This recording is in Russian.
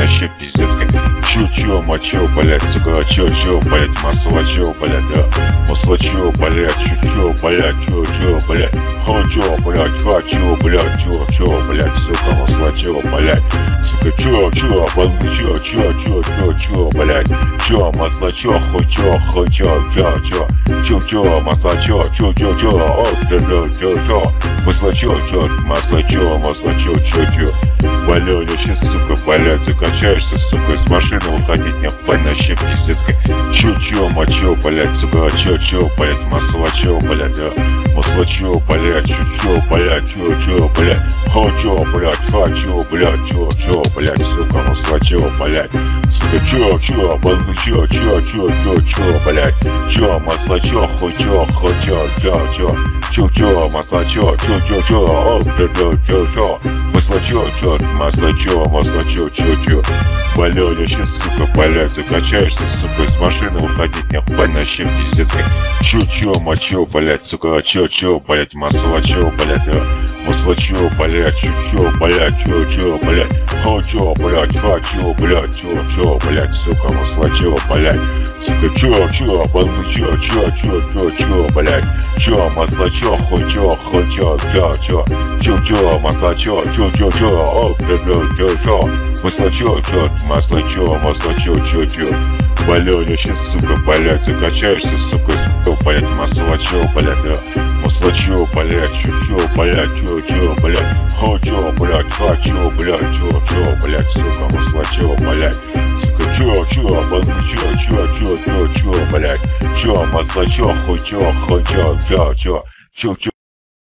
вообще пиздец. Чё, мочё, блядь, сука, чё, блядь, масло, чё, блядь, масло, чё, блядь, чё, блядь, чё, блядь, чё, блядь, чё, блядь, чё, блядь, сука, масло, чё, блядь, сука, чё, блядь, чё, масло, чё, чё, масло, чё, масло, чё, Валя, я сейчас, сука, блядь, закачаешься, сука, из машины выходить нахуй, вообще пиздец. Чё, мочё, блядь, сука, чё, блядь, масло, чё, блядь, масло, чё, блядь, чё, блядь, чё, блядь, чё, блядь, сука, масло, чё, блядь, сука, чё, блядь, чё, масло, чё, масло, масло, чё, Валя, я сейчас, сука, блядь, закачаешься, сука, из машины выходить нахуй, вообще пиздец. Чё, мочё, блядь, сука, чё, блядь, масло, чё, блядь, масло, чё, блядь, чё, блядь, чё, блядь, блядь, сука, масло, чё, блядь, сука, чё, блядь, чё, масло, чё, масло, чё, Валя, я сейчас, сука, блядь, закачаешься, сука, из блядь, масло, чё, блядь, масло, чё, блядь, чё, блядь, блядь, сука, масло, чё, блядь, сука, чё, блядь, чё, масло, чё,